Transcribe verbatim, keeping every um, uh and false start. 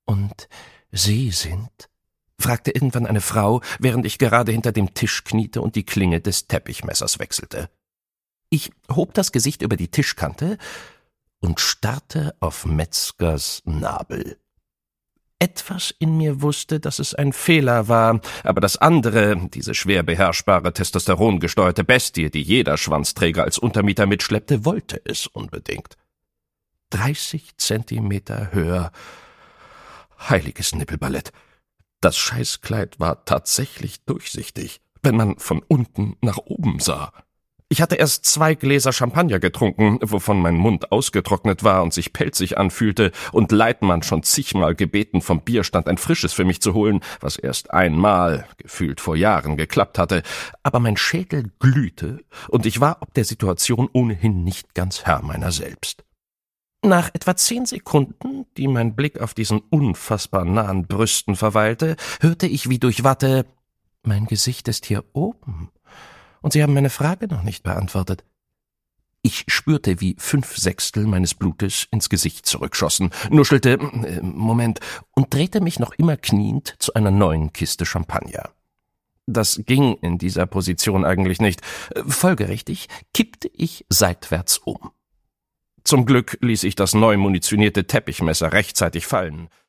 »Und Sie sind?« fragte irgendwann eine Frau, während ich gerade hinter dem Tisch kniete und die Klinge des Teppichmessers wechselte. Ich hob das Gesicht über die Tischkante und starrte auf Metzgers Nabel. Etwas in mir wusste, dass es ein Fehler war, aber das andere, diese schwer beherrschbare, testosterongesteuerte Bestie, die jeder Schwanzträger als Untermieter mitschleppte, wollte es unbedingt. Dreißig Zentimeter höher. Heiliges Nippelballett. Das Scheißkleid war tatsächlich durchsichtig, wenn man von unten nach oben sah. Ich hatte erst zwei Gläser Champagner getrunken, wovon mein Mund ausgetrocknet war und sich pelzig anfühlte, und Leitmann schon zigmal gebeten, vom Bierstand ein frisches für mich zu holen, was erst einmal, gefühlt vor Jahren, geklappt hatte. Aber mein Schädel glühte, und ich war ob der Situation ohnehin nicht ganz Herr meiner selbst. Nach etwa zehn Sekunden, die mein Blick auf diesen unfassbar nahen Brüsten verweilte, hörte ich wie durch Watte: »Mein Gesicht ist hier oben. Und Sie haben meine Frage noch nicht beantwortet.« Ich spürte, wie fünf Sechstel meines Blutes ins Gesicht zurückschossen, nuschelte äh, Moment und drehte mich noch immer kniend zu einer neuen Kiste Champagner. Das ging in dieser Position eigentlich nicht. Folgerichtig kippte ich seitwärts um. Zum Glück ließ ich das neu munitionierte Teppichmesser rechtzeitig fallen.